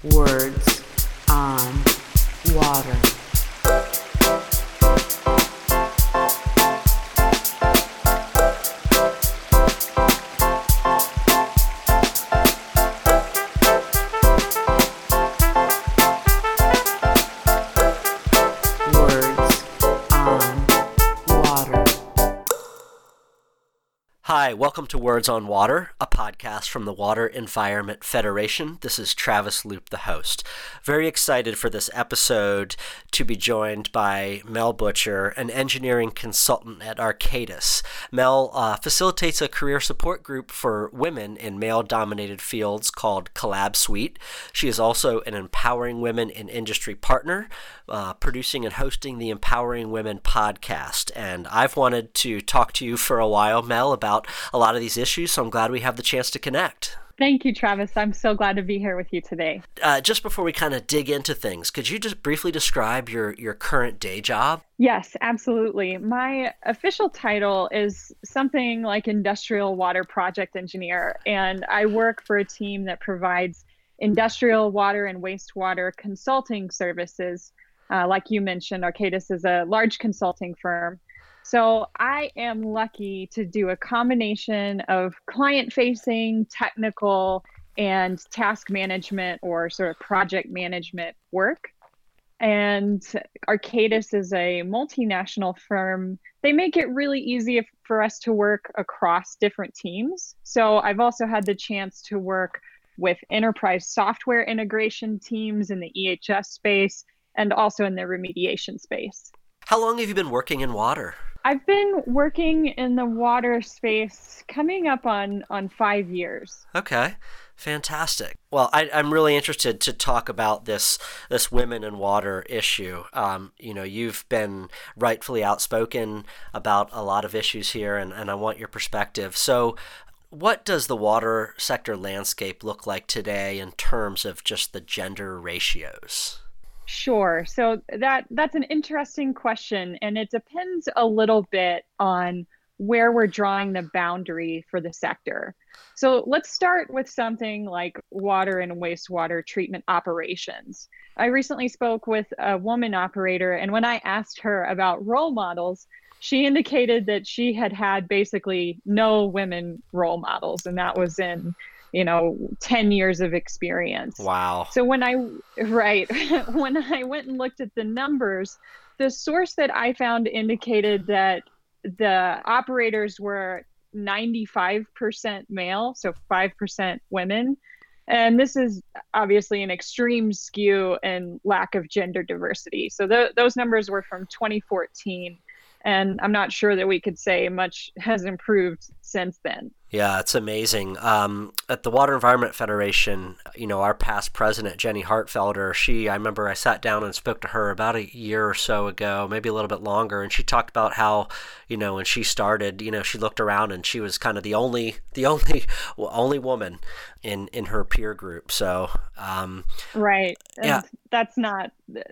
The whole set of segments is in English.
Words on Water. Hi, welcome to Words on Water, a podcast from the Water Environment Federation. This is Travis Loop, the host. Very excited for this episode to be joined by Mel Butcher, an engineering consultant at Arcadis. Mel facilitates a career support group for women in male-dominated fields called Collab Suite. She is also an Empowering Women in Industry partner, producing and hosting the Empowering Women podcast. And I've wanted to talk to you for a while, Mel, about a lot of these issues, so I'm glad we have the chance to connect. Thank you, Travis. I'm so glad to be here with you today. Just before we kind of dig into things, could you just briefly describe your current day job? Yes, absolutely. My official title is something like Industrial Water Project Engineer, and I work for a team that provides industrial water and wastewater consulting services. Like you mentioned, Arcadis is a large consulting firm. So I am lucky to do a combination of client-facing, technical, and task management or sort of project management work. And Arcadis is a multinational firm. They make it really easy for us to work across different teams. So I've also had the chance to work with enterprise software integration teams in the EHS space and also in the remediation space. How long have you been working in water? I've been working in the water space coming up on 5 years. Okay, fantastic. Well, I'm really interested to talk about this women in water issue. You've been rightfully outspoken about a lot of issues here, and I want your perspective. So what does the water sector landscape look like today in terms of just the gender ratios? Sure. So that's an interesting question, and it depends a little bit on where we're drawing the boundary for the sector. So let's start with something like water and wastewater treatment operations. I recently spoke with a woman operator, and when I asked her about role models, she indicated that she had basically no women role models, and that was in 10 years of experience. Wow. So when I went and looked at the numbers, the source that I found indicated that the operators were 95% male, so 5% women. And this is obviously an extreme skew and lack of gender diversity. So those numbers were from 2014. And I'm not sure that we could say much has improved since then. Yeah, it's amazing. At the Water Environment Federation, our past president, Jenny Hartfelder, I remember I sat down and spoke to her about a year or so ago, maybe a little bit longer, and she talked about how, when she started, she looked around and she was kind of the only woman in her peer group. So, right. And yeah. that's not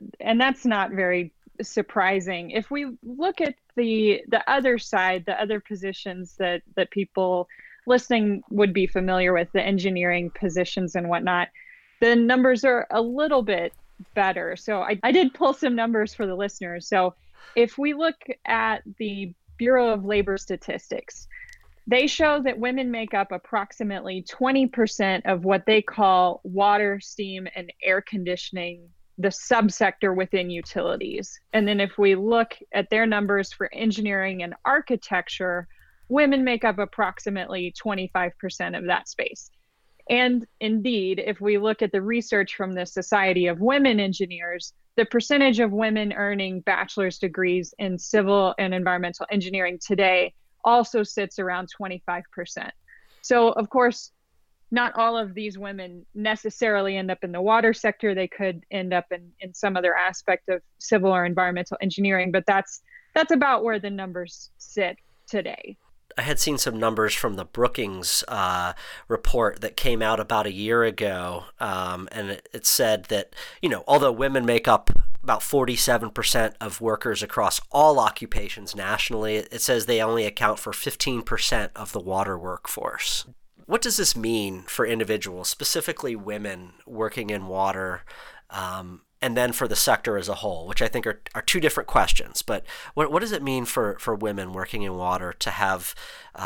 very surprising. If we look at the other side, the other positions that people listening would be familiar with, the engineering positions and whatnot, the numbers are a little bit better. So I did pull some numbers for the listeners. So if we look at the Bureau of Labor Statistics, they show that women make up approximately 20% of what they call water, steam, and air conditioning, the subsector within utilities. And then if we look at their numbers for engineering and architecture, women make up approximately 25% of that space. And indeed, if we look at the research from the Society of Women Engineers, the percentage of women earning bachelor's degrees in civil and environmental engineering today also sits around 25%. So of course, not all of these women necessarily end up in the water sector. They could end up in some other aspect of civil or environmental engineering, but that's about where the numbers sit today. I had seen some numbers from the Brookings report that came out about a year ago, and it said that, although women make up about 47% of workers across all occupations nationally, it says they only account for 15% of the water workforce. What does this mean for individuals, specifically women working in water, and then for the sector as a whole, which I think are two different questions. But what does it mean for women working in water to have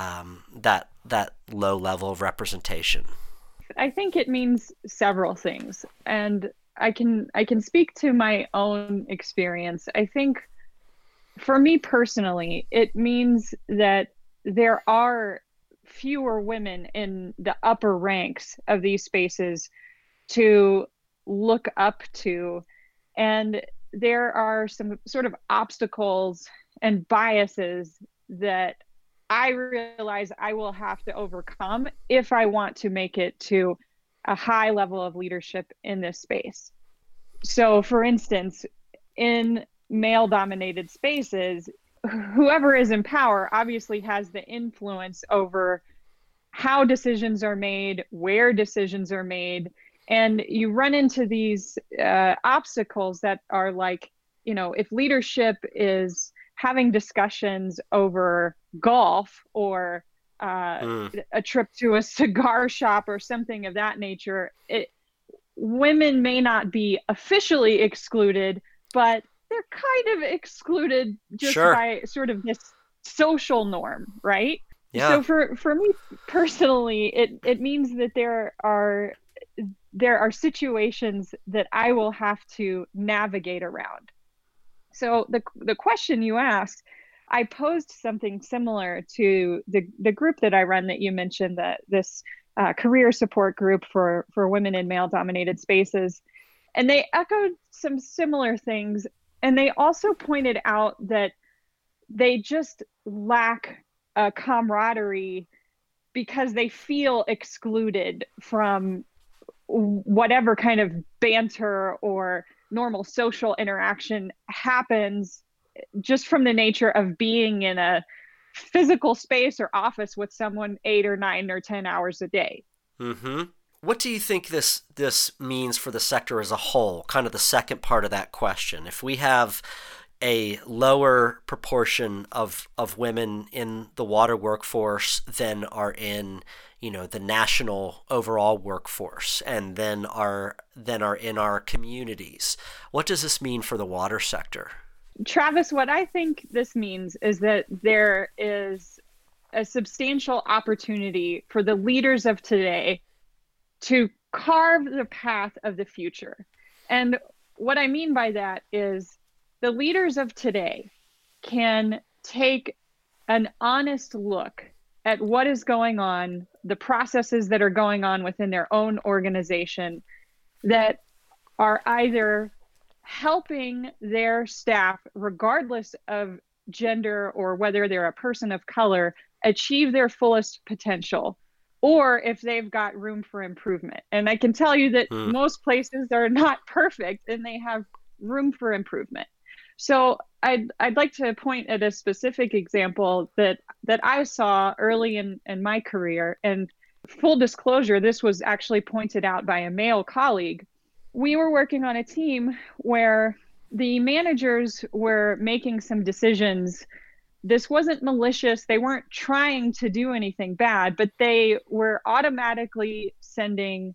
that low level of representation? I think it means several things, and I can speak to my own experience. I think for me personally, it means that there are fewer women in the upper ranks of these spaces to look up to, and there are some sort of obstacles and biases that I realize I will have to overcome if I want to make it to a high level of leadership in this space. So, for instance, in male dominated spaces, whoever is in power obviously has the influence over how decisions are made, where decisions are made. And you run into these obstacles that are like, if leadership is having discussions over golf or a trip to a cigar shop or something of that nature, women may not be officially excluded, but they're kind of excluded just by sort of this social norm, right? Yeah. So for me personally, it means that there are situations that I will have to navigate around. So the question you asked, I posed something similar to the group that I run that you mentioned, that this career support group for women in male dominated spaces. And they echoed some similar things. And they also pointed out that they just lack a camaraderie because they feel excluded from whatever kind of banter or normal social interaction happens just from the nature of being in a physical space or office with someone 8 or 9 or 10 hours a day. Mm-hmm. What do you think this means for the sector as a whole? Kind of the second part of that question. If we have a lower proportion of women in the water workforce than are in, the national overall workforce, and then are in our communities, what does this mean for the water sector? Travis, what I think this means is that there is a substantial opportunity for the leaders of today to carve the path of the future. And what I mean by that is the leaders of today can take an honest look at what is going on, the processes that are going on within their own organization that are either helping their staff, regardless of gender or whether they're a person of color, achieve their fullest potential, or if they've got room for improvement. And I can tell you that most places are not perfect and they have room for improvement. So I'd like to point at a specific example that I saw early in my career. And full disclosure, this was actually pointed out by a male colleague. We were working on a team where the managers were making some decisions. This wasn't malicious. They weren't trying to do anything bad, but they were automatically sending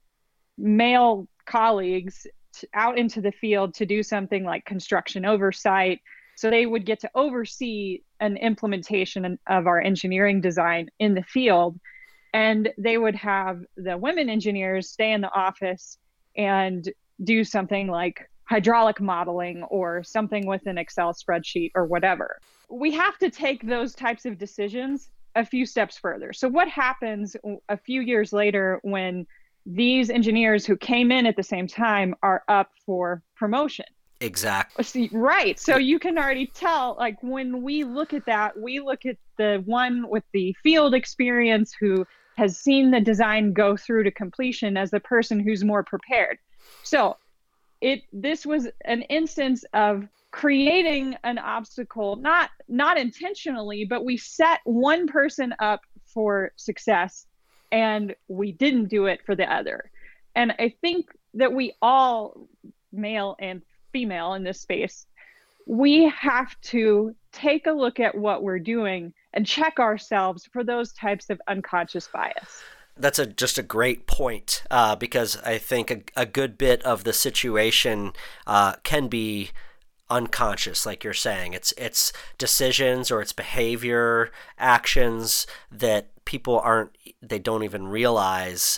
male colleagues out into the field to do something like construction oversight. So they would get to oversee an implementation of our engineering design in the field. And they would have the women engineers stay in the office and do something like hydraulic modeling or something with an Excel spreadsheet or whatever. We have to take those types of decisions a few steps further. So what happens a few years later when these engineers who came in at the same time are up for promotion? Exactly. Right. So you can already tell, like, when we look at that, we look at the one with the field experience who has seen the design go through to completion as the person who's more prepared. So this was an instance of creating an obstacle, not intentionally, but we set one person up for success and we didn't do it for the other. And I think that we all, male and female in this space, we have to take a look at what we're doing and check ourselves for those types of unconscious bias. That's just a great point, because I think a good bit of the situation can be unconscious, like you're saying. It's decisions or it's behavior, actions that they don't even realize,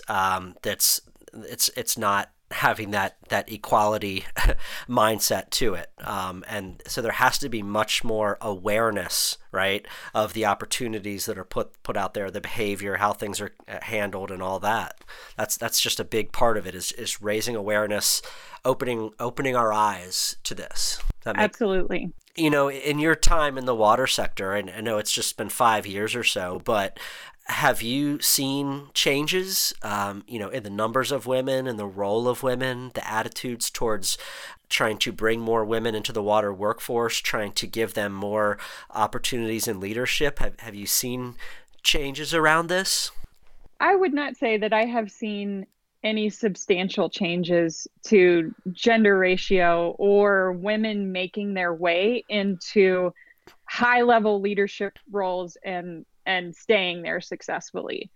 it's not having that equality mindset to it, and so there has to be much more awareness, right, of the opportunities that are put out there, the behavior, how things are handled, and all that. That's just a big part of it, is raising awareness, opening our eyes to this. Absolutely. In your time in the water sector, and I know it's just been 5 years or so, but have you seen changes, in the numbers of women and the role of women, the attitudes towards trying to bring more women into the water workforce, trying to give them more opportunities in leadership? Have you seen changes around this? I would not say that I have seen any substantial changes to gender ratio or women making their way into high-level leadership roles and staying there successfully.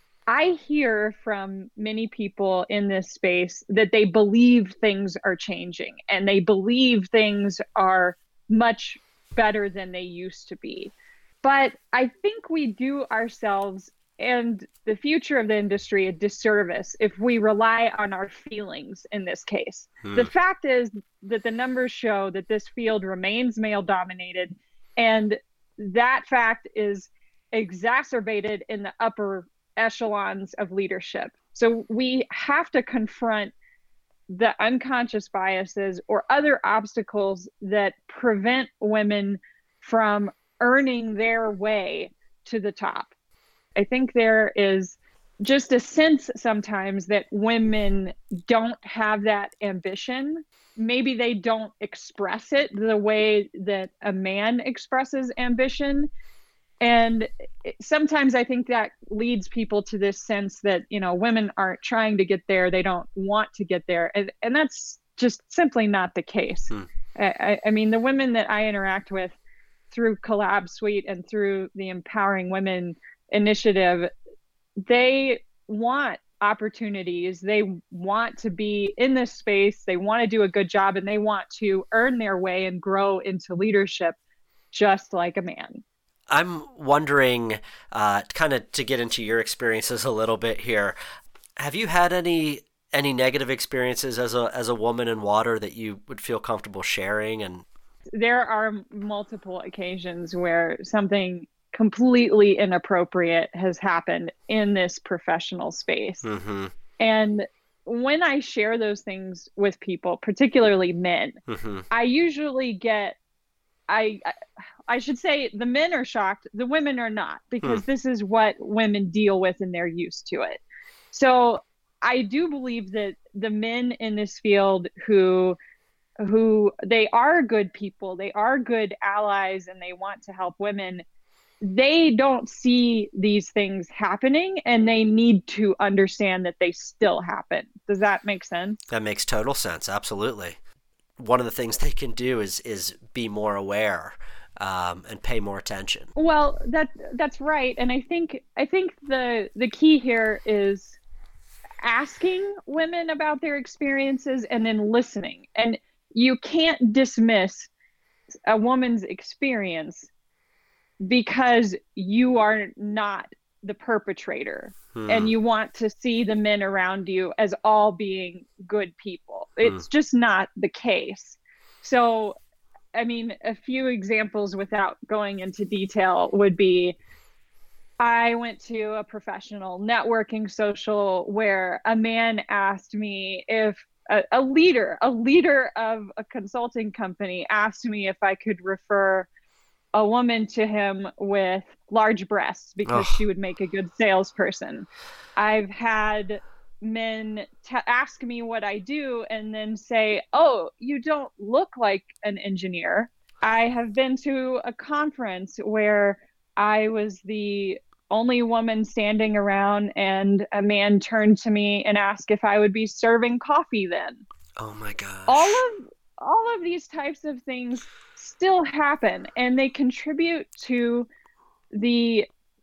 I hear from many people in this space that they believe things are changing and they believe things are much better than they used to be. But I think we do ourselves and the future of the industry a disservice if we rely on our feelings in this case. The fact is that the numbers show that this field remains male dominated, and that fact is exacerbated in the upper echelons of leadership. So we have to confront the unconscious biases or other obstacles that prevent women from earning their way to the top. I think there is just a sense sometimes that women don't have that ambition. Maybe they don't express it the way that a man expresses ambition. And sometimes I think that leads people to this sense that, women aren't trying to get there. They don't want to get there. And that's just simply not the case. I mean, the women that I interact with through Collab Suite and through the Empowering Women initiative, they want opportunities. They want to be in this space. They want to do a good job, and they want to earn their way and grow into leadership just like a man. I'm wondering, kind of to get into your experiences a little bit here, have you had any negative experiences as a woman in water that you would feel comfortable sharing? And there are multiple occasions where something completely inappropriate has happened in this professional space. Mm-hmm. And when I share those things with people, particularly men, mm-hmm. I usually get, I should say the men are shocked, the women are not, because this is what women deal with and they're used to it. So I do believe that the men in this field who they are good people, they are good allies, and they want to help women, they don't see these things happening, and they need to understand that they still happen. Does that make sense? That makes total sense. Absolutely. One of the things they can do is be more aware, and pay more attention. Well, that's right. And I think the key here is asking women about their experiences and then listening. And you can't dismiss a woman's experience because you are not the perpetrator and you want to see the men around you as all being good people. It's just not the case. So, I mean, a few examples without going into detail would be, I went to a professional networking social where a man asked me if a leader of a consulting company asked me if I could refer a woman to him with large breasts because she would make a good salesperson. I've had men ask me what I do and then say, "Oh, you don't look like an engineer." I have been to a conference where I was the only woman standing around and a man turned to me and asked if I would be serving coffee then. Oh my gosh. All of these types of things still happen, and they contribute to the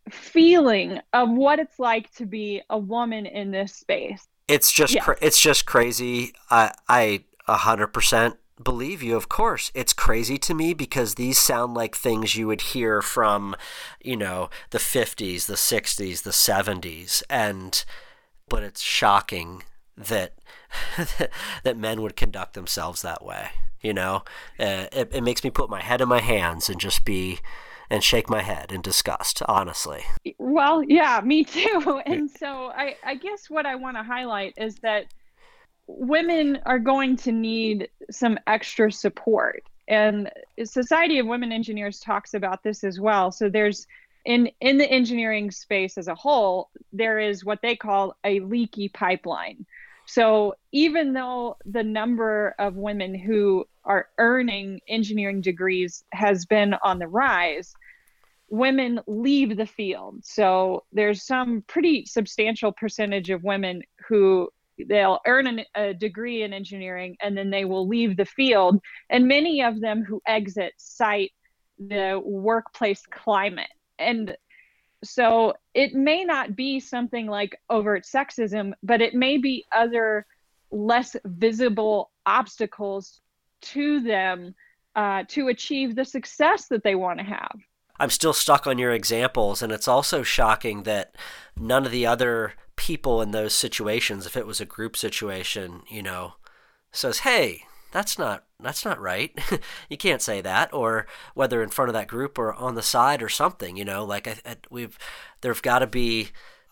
feeling of what it's like to be a woman in this space. It's just Yes. it's just crazy. I 100% believe you. Of course, it's crazy to me because these sound like things you would hear from, the 50s, the 60s, the 70s, but it's shocking that that men would conduct themselves that way. It makes me put my head in my hands and shake my head in disgust, honestly. Well, yeah, me too. And so I guess what I want to highlight is that women are going to need some extra support. And Society of Women Engineers talks about this as well. So there's in the engineering space as a whole, there is what they call a leaky pipeline. So even though the number of women who are earning engineering degrees has been on the rise, women leave the field. So there's some pretty substantial percentage of women who they'll earn a degree in engineering and then they will leave the field. And many of them who exit cite the workplace climate. And so it may not be something like overt sexism, but it may be other less visible obstacles to them to achieve the success that they want to have. I'm still stuck on your examples, and it's also shocking that none of the other people in those situations, if it was a group situation, says, "Hey, that's not right. You can't say that," or whether in front of that group or on the side or something. There've got to be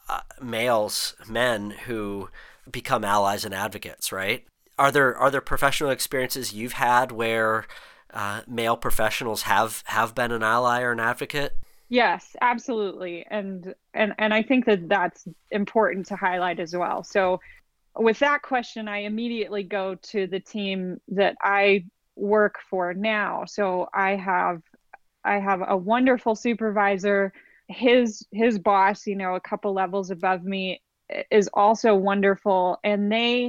men who become allies and advocates, right? Are there professional experiences you've had where male professionals have been an ally or an advocate? Yes, absolutely. And I think that that's important to highlight as well. So with that question, I immediately go to the team that I work for now. So I have a wonderful supervisor. His boss, a couple levels above me, is also wonderful. And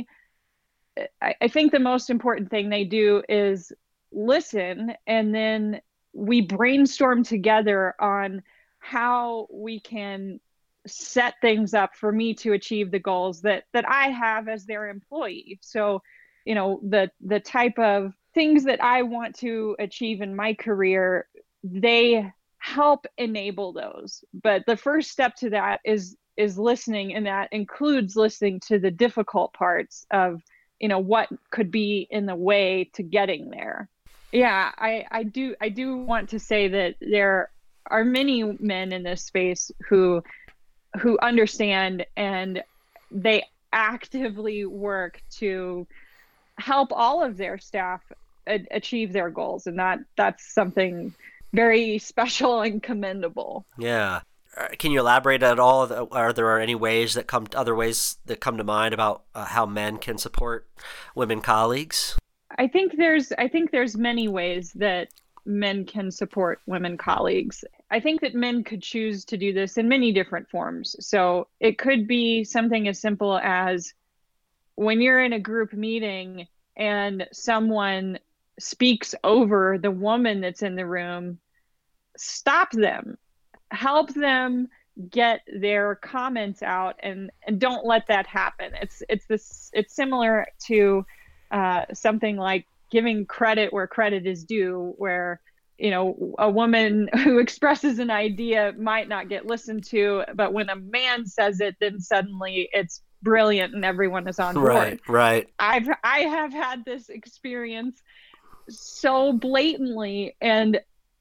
I think the most important thing they do is listen, and then we brainstorm together on how we can set things up for me to achieve the goals that I have as their employee. So, the type of things that I want to achieve in my career, they help enable those. But the first step to that is listening, and that includes listening to the difficult parts of what could be in the way to getting there. Yeah, I do want to say that there are many men in this space who understand, and they actively work to help all of their staff achieve their goals, and that's something very special and commendable. Yeah. Can you elaborate at all? Are there any other ways that come to mind about how men can support women colleagues? I think there's many ways that men can support women colleagues. I think that men could choose to do this in many different forms. So it could be something as simple as when you're in a group meeting and someone speaks over the woman that's in the room, stop them, help them get their comments out, and don't let that happen. It's similar to something like giving credit where credit is due, where a woman who expresses an idea might not get listened to, but when a man says it, then suddenly it's brilliant and everyone is on board. Right. I have had this experience so blatantly, and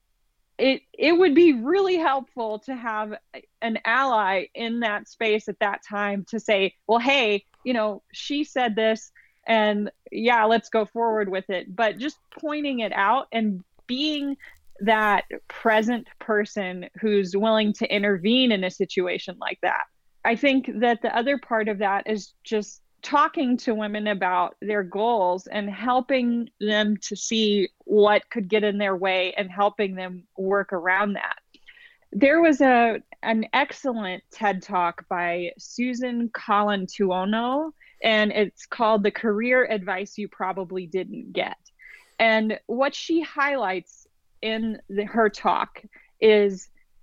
it would be really helpful to have an ally in that space at that time to say, well, hey, she said this, and yeah, let's go forward with it. But just pointing it out and being that present person who's willing to intervene in a situation like that. I think that the other part of that is just talking to women about their goals and helping them to see what could get in their way and helping them work around that. There was an excellent TED Talk by Susan Colantuono, and it's called The Career Advice You Probably Didn't Get. And what she highlights in her talk is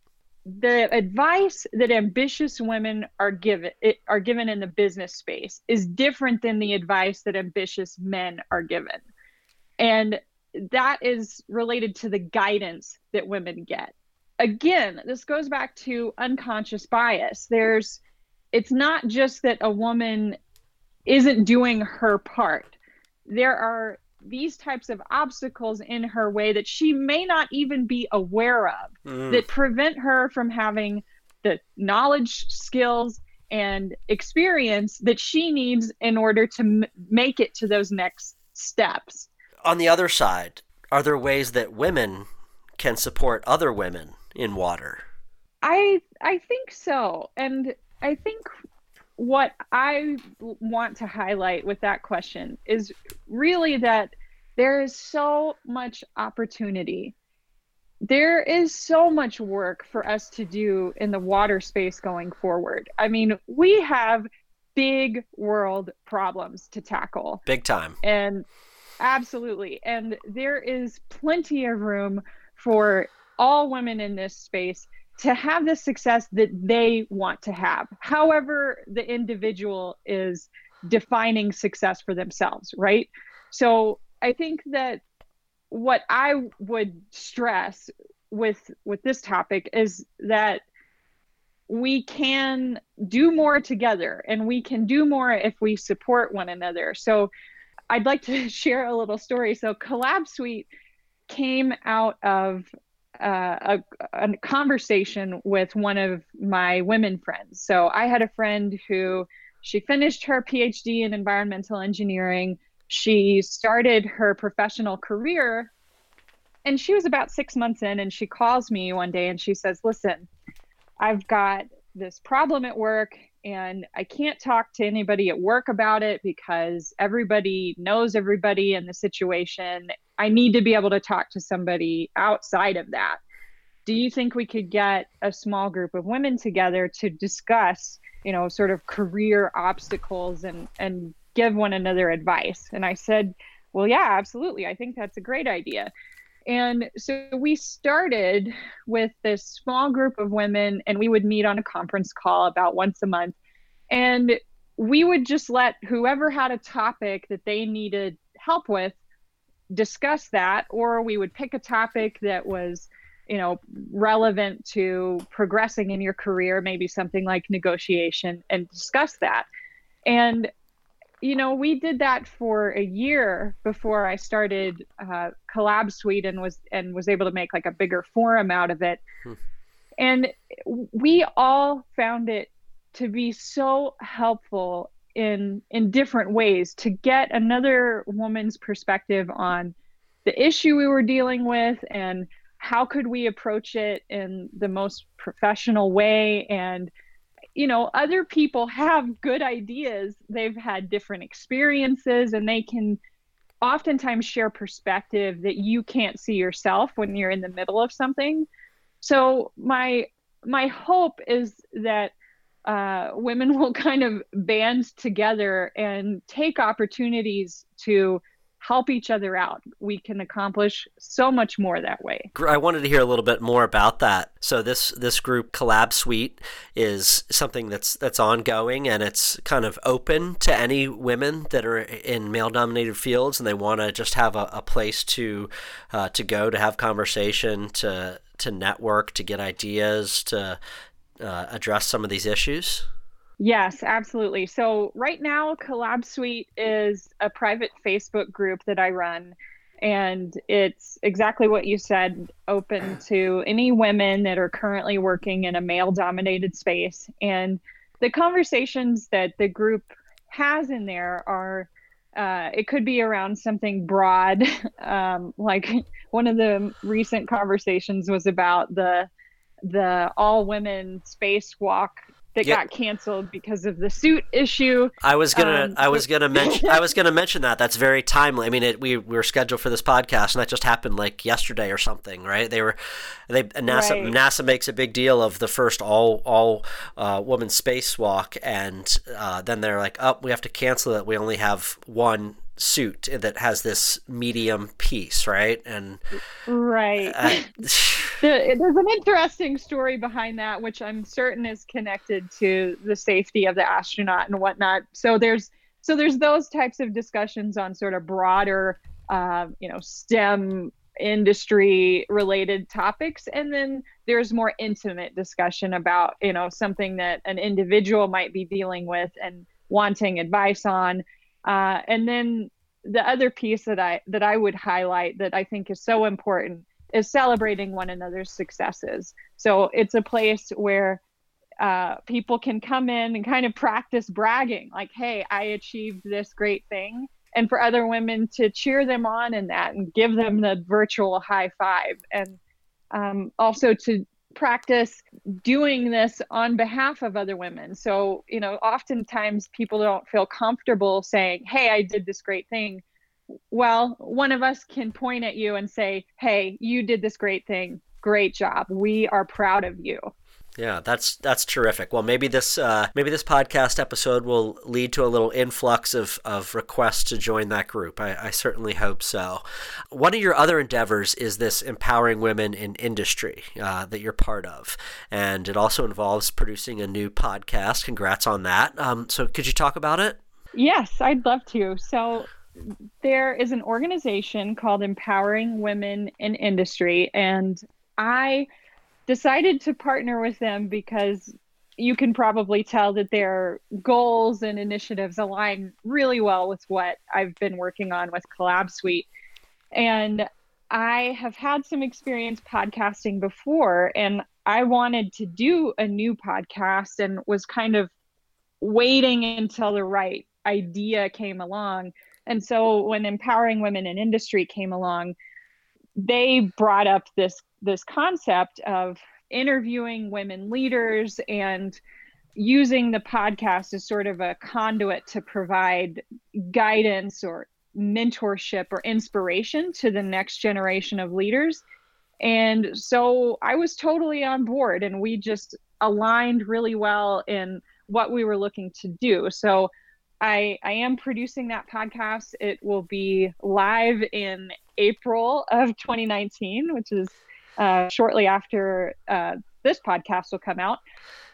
the advice that ambitious women are given in the business space is different than the advice that ambitious men are given. And that is related to the guidance that women get. Again, this goes back to unconscious bias. It's not just that a woman isn't doing her part. There are these types of obstacles in her way that she may not even be aware of that prevent her from having the knowledge, skills, and experience that she needs in order to make it to those next steps. On the other side, are there ways that women can support other women in water? I think so. And I think what I want to highlight with that question is really that there is so much opportunity. There is so much work for us to do in the water space going forward. I mean, we have big world problems to tackle. Big time. And absolutely. And there is plenty of room for all women in this space to have the success that they want to have. However, the individual is defining success for themselves, right? So I think that what I would stress with this topic is that we can do more together, and we can do more if we support one another. So I'd like to share a little story. So Collab Suite came out of a conversation with one of my women friends. So I had a friend who, she finished her PhD in environmental engineering. She started her professional career, and she was about 6 months in, and she calls me one day and she says, listen, I've got this problem at work and I can't talk to anybody at work about it because everybody knows everybody in the situation. I need to be able to talk to somebody outside of that. Do you think we could get a small group of women together to discuss, sort of career obstacles and give one another advice? And I said, well, yeah, absolutely. I think that's a great idea. And so we started with this small group of women, and we would meet on a conference call about once a month. And we would just let whoever had a topic that they needed help with discuss that, or we would pick a topic that was, relevant to progressing in your career, maybe something like negotiation, and discuss that. And we did that for a year before I started Collab Suite and was able to make like a bigger forum out of it. And we all found it to be so helpful in different ways to get another woman's perspective on the issue we were dealing with and how could we approach it in the most professional way. And other people have good ideas. They've had different experiences, and they can oftentimes share perspective that you can't see yourself when you're in the middle of something. So my hope is that women will kind of band together and take opportunities to help each other out. We can accomplish so much more that way. I wanted to hear a little bit more about that. So this group, Collab Suite, is something that's ongoing, and it's kind of open to any women that are in male-dominated fields and they want to just have a place to go to have conversation, to network, to get ideas, to address some of these issues. Yes, absolutely. So right now, Collab Suite is a private Facebook group that I run, and it's exactly what you said, open to any women that are currently working in a male-dominated space. And the conversations that the group has in there are, it could be around something broad, like one of the recent conversations was about the all-women spacewalk that got canceled because of the suit issue. I was gonna mention that. That's very timely. I mean, we were scheduled for this podcast, and that just happened like yesterday or something, right? NASA makes a big deal of the first all woman spacewalk, and then they're like, oh, we have to cancel it. We only have one suit that has this medium piece, right? And right. There's an interesting story behind that, which I'm certain is connected to the safety of the astronaut and whatnot. So there's those types of discussions on sort of broader, STEM industry related topics. And then there's more intimate discussion about, something that an individual might be dealing with and wanting advice on. And then the other piece that I would highlight that I think is so important is celebrating one another's successes. So it's a place where people can come in and kind of practice bragging, like, hey, I achieved this great thing. And for other women to cheer them on in that and give them the virtual high five. And also to practice doing this on behalf of other women. So, oftentimes people don't feel comfortable saying, hey, I did this great thing. Well, one of us can point at you and say, hey, you did this great thing. Great job. We are proud of you. Yeah, that's terrific. Well, maybe this podcast episode will lead to a little influx of requests to join that group. I certainly hope so. One of your other endeavors is this Empowering Women in Industry that you're part of, and it also involves producing a new podcast. Congrats on that. So could you talk about it? Yes, I'd love to. So there is an organization called Empowering Women in Industry, and I decided to partner with them because you can probably tell that their goals and initiatives align really well with what I've been working on with Collab Suite. And I have had some experience podcasting before, and I wanted to do a new podcast and was kind of waiting until the right idea came along. And so when Empowering Women in Industry came along, they brought up this concept of interviewing women leaders and using the podcast as sort of a conduit to provide guidance or mentorship or inspiration to the next generation of leaders. And so I was totally on board, and we just aligned really well in what we were looking to do. So I am producing that podcast. It will be live in April of 2019, which is shortly after this podcast will come out.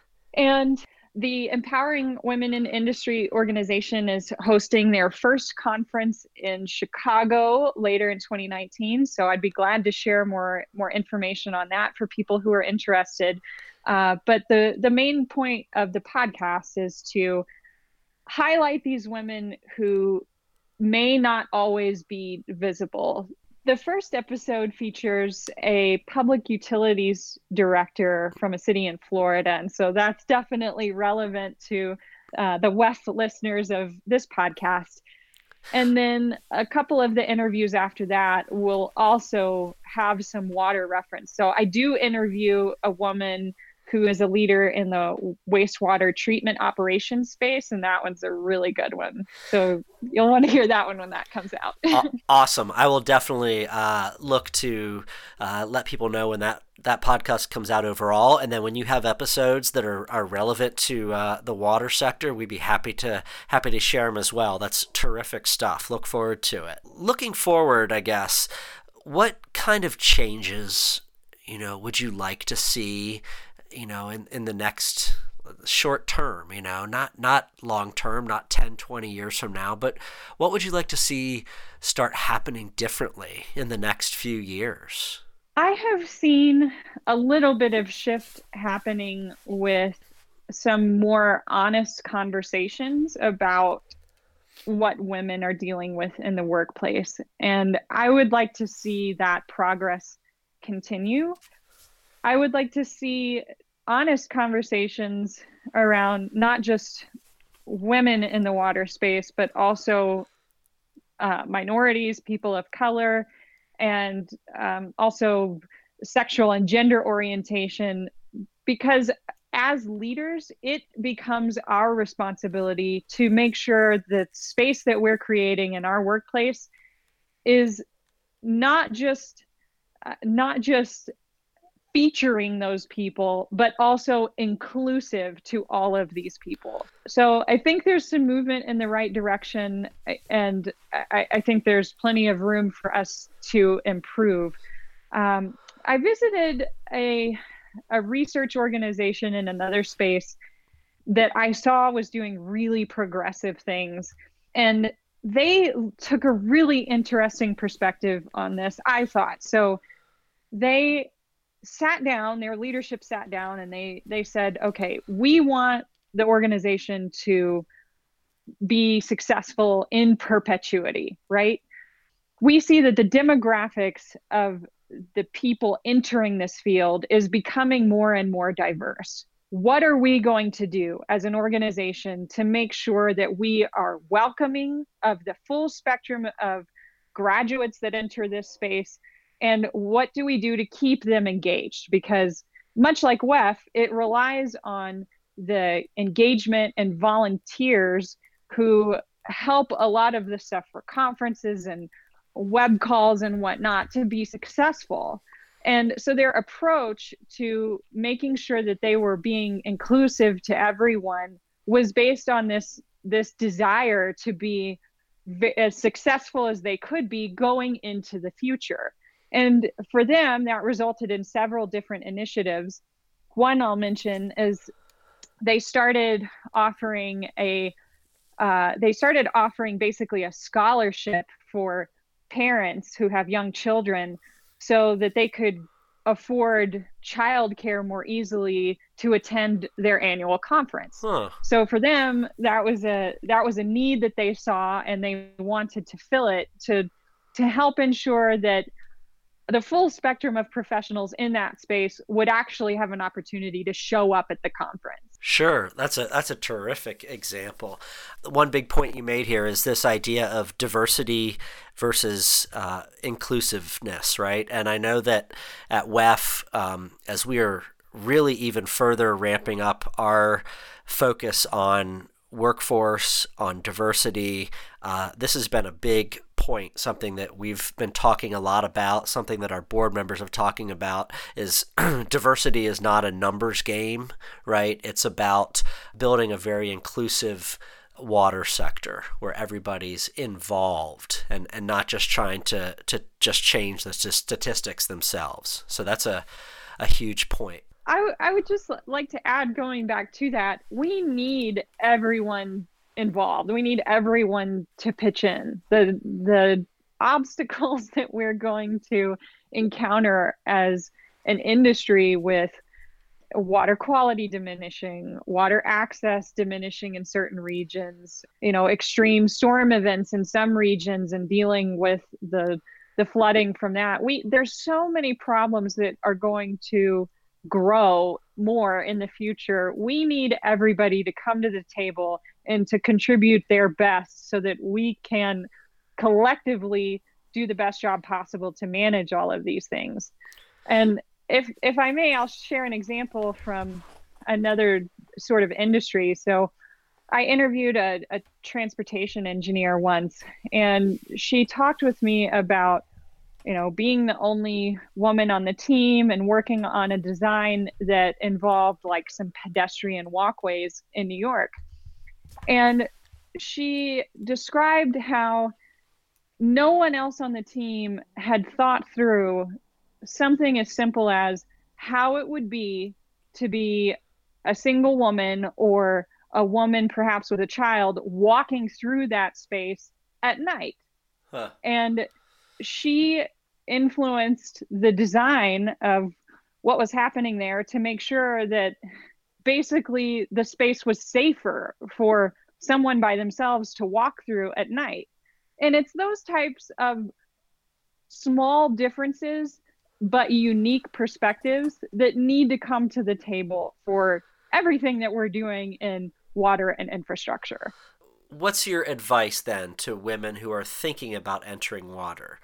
And the Empowering Women in Industry organization is hosting their first conference in Chicago later in 2019. So I'd be glad to share more information on that for people who are interested. But the main point of the podcast is to highlight these women who may not always be visible. The first episode features a public utilities director from a city in Florida. And so that's definitely relevant to the West listeners of this podcast. And then a couple of the interviews after that will also have some water reference. So I do interview a woman who is a leader in the wastewater treatment operations space, and that one's a really good one. So you'll want to hear that one when that comes out. Awesome. I will definitely look to let people know when that podcast comes out overall, and then when you have episodes that are relevant to the water sector, we'd be happy to share them as well. That's terrific stuff. Look forward to it. Looking forward, I guess, what kind of changes, would you like to see, in the next short term, not long term, not 10, 20 years from now, but what would you like to see start happening differently in the next few years? I have seen a little bit of shift happening with some more honest conversations about what women are dealing with in the workplace. And I would like to see that progress continue. I would like to see honest conversations around not just women in the water space, but also minorities, people of color, and also sexual and gender orientation, because as leaders, it becomes our responsibility to make sure that space that we're creating in our workplace is not just featuring those people, but also inclusive to all of these people. So I think there's some movement in the right direction, and I think there's plenty of room for us to improve. I visited a research organization in another space that I saw was doing really progressive things. And they took a really interesting perspective on this, I thought. So they sat down, their leadership sat down, and they said, okay, we want the organization to be successful in perpetuity, right? We see that the demographics of the people entering this field is becoming more and more diverse. What are we going to do as an organization to make sure that we are welcoming of the full spectrum of graduates that enter this space? And what do we do to keep them engaged? Because much like WEF, it relies on the engagement and volunteers who help a lot of the stuff for conferences and web calls and whatnot to be successful. And so their approach to making sure that they were being inclusive to everyone was based on this desire to be as successful as they could be going into the future. And for them, that resulted in several different initiatives. One I'll mention is they started offering basically a scholarship for parents who have young children so that they could afford childcare more easily to attend their annual conference. Huh. So for them, that was a need that they saw, and they wanted to fill it to help ensure that the full spectrum of professionals in that space would actually have an opportunity to show up at the conference. Sure, that's a terrific example. One big point you made here is this idea of diversity versus inclusiveness, right? And I know that at WEF, as we are really even further ramping up our focus on workforce, on diversity, this has been a big point, something that we've been talking a lot about, something that our board members have talking about is diversity is not a numbers game, right? It's about building a very inclusive water sector where everybody's involved and not just trying to just change the statistics themselves. So that's a huge point. I would just like to add, going back to that, we need everyone involved. We need everyone to pitch in. The obstacles that we're going to encounter as an industry with water quality diminishing, water access diminishing in certain regions, extreme storm events in some regions, and dealing with the flooding from that. There's so many problems that are going to grow more in the future. We need everybody to come to the table and to contribute their best so that we can collectively do the best job possible to manage all of these things. And if I may, I'll share an example from another sort of industry. So I interviewed a transportation engineer once, and she talked with me about being the only woman on the team and working on a design that involved like some pedestrian walkways in New York. And she described how no one else on the team had thought through something as simple as how it would be to be a single woman or a woman perhaps with a child walking through that space at night. Huh. And she influenced the design of what was happening there to make sure that basically the space was safer for someone by themselves to walk through at night. And it's those types of small differences but unique perspectives that need to come to the table for everything that we're doing in water and infrastructure. What's your advice then to women who are thinking about entering water?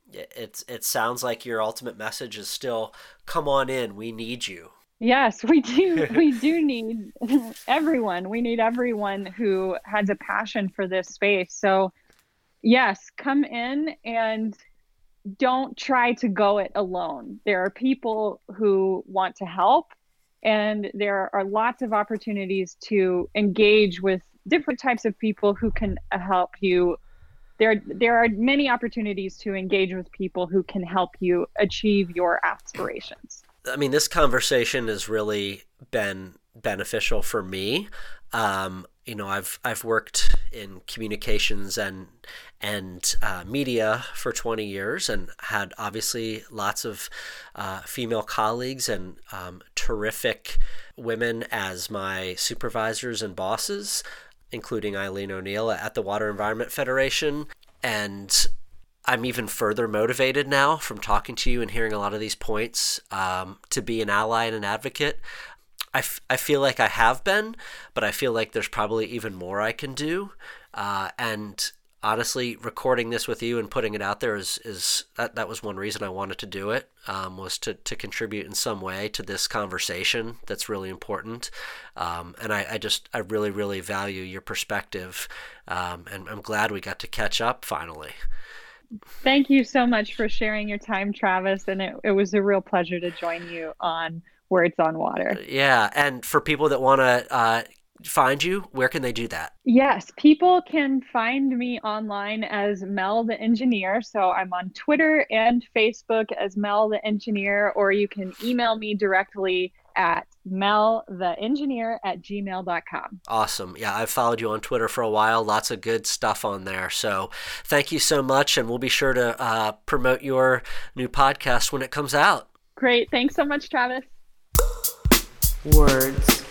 It sounds like your ultimate message is still, come on in, we need you. Yes, we do. We do need everyone. We need everyone who has a passion for this space. So yes, come in and don't try to go it alone. There are people who want to help, and there are lots of opportunities to engage with different types of people who can help you. There are many opportunities to engage with people who can help you achieve your aspirations. I mean, this conversation has really been beneficial for me. I've worked in communications and media for 20 years, and had obviously lots of female colleagues and terrific women as my supervisors and bosses, including Eileen O'Neill at the Water Environment Federation. And I'm even further motivated now from talking to you and hearing a lot of these points to be an ally and an advocate. I feel like I have been, but I feel like there's probably even more I can do. And honestly, recording this with you and putting it out there is that was one reason I wanted to do it, was to contribute in some way to this conversation that's really important. And I really, really value your perspective. And I'm glad we got to catch up finally. Thank you so much for sharing your time, Travis. And it was a real pleasure to join you on Words on Water. Yeah. And for people that want to find you, where can they do that? Yes, people can find me online as Mel the Engineer. So I'm on Twitter and Facebook as Mel the Engineer, or you can email me directly at meltheengineer@gmail.com. Awesome. Yeah, I've followed you on Twitter for a while. Lots of good stuff on there. So thank you so much. And we'll be sure to promote your new podcast when it comes out. Great. Thanks so much, Travis. Words